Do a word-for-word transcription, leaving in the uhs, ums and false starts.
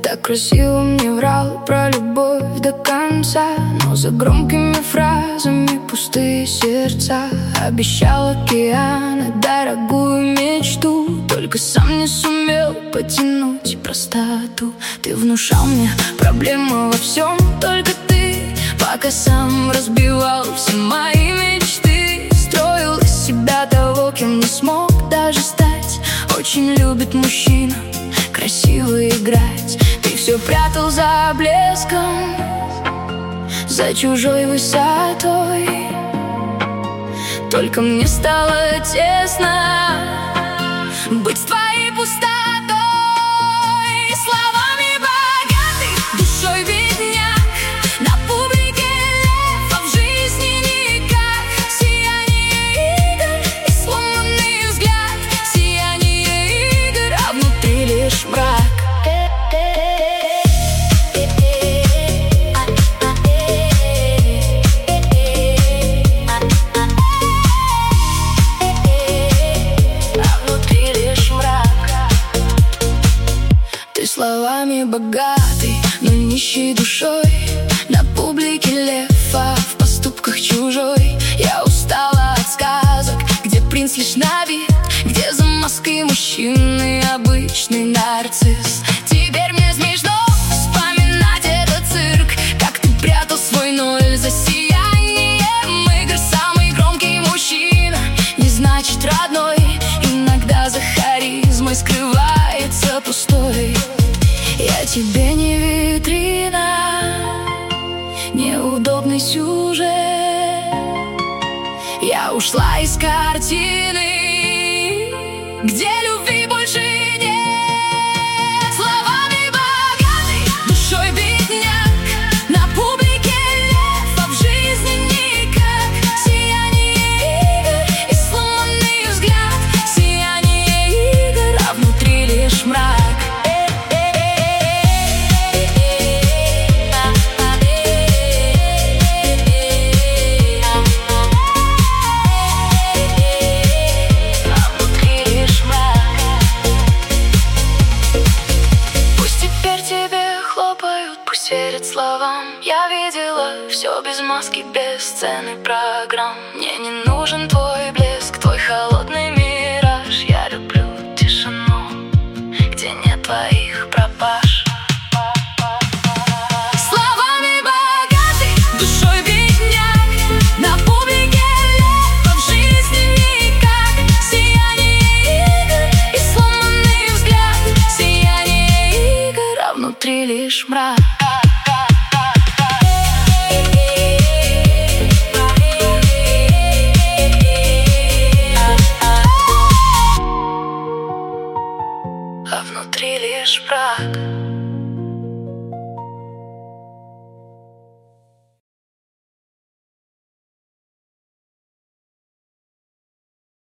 Так красиво мне врал про любовь до конца, но за громкими фразами пустые сердца. Обещал океаны, дорогую мечту, только сам не сумел потянуть простоту. Ты внушал мне проблемы во всем, только ты, пока сам разбивал все мои мечты. Строил из себя того, кем не смог даже стать. Очень любит мужчина красиво играть. Ты все прятал за блеском, за чужой высотой. Только мне стало тесно быть с твоей пустотой. Словами богатый, душой бедняк, на публике лев, а в жизни никак. Сияние игр и сломанный взгляд, сияние игр, а внутри лишь мрак. Словами богатый, но нищий душой, на публике лев, а в поступках чужой. Я устала от сказок, где принц лишь на вид, где за маской мужчины обычный нарцисс. Теперь мне смешно вспоминать этот цирк, как ты прятал свой ноль за сиянием игр. Самый громкий мужчина не значит родной, иногда за харизмой скрывается пустой. Я тебе не витрина, неудобный сюжет. Я ушла из картины, где любви больше нет. Словами богатый, душой бедняк, на публике лев, а в жизни никак. Сияние игр и сломанный взгляд, сияние игр, а внутри лишь мрак. Пусть верят словам. Я видела все без маски, без сцены программ. Мне не нужен твой блеск, твой холодный мираж. Я люблю тишину, где нет твоих пропаж. Словами богатый, душой бедняк, на публике лев, а в жизни никак. Сияние игр и сломанный взгляд, сияние игр, а внутри лишь мрак. А внутри лишь мрак.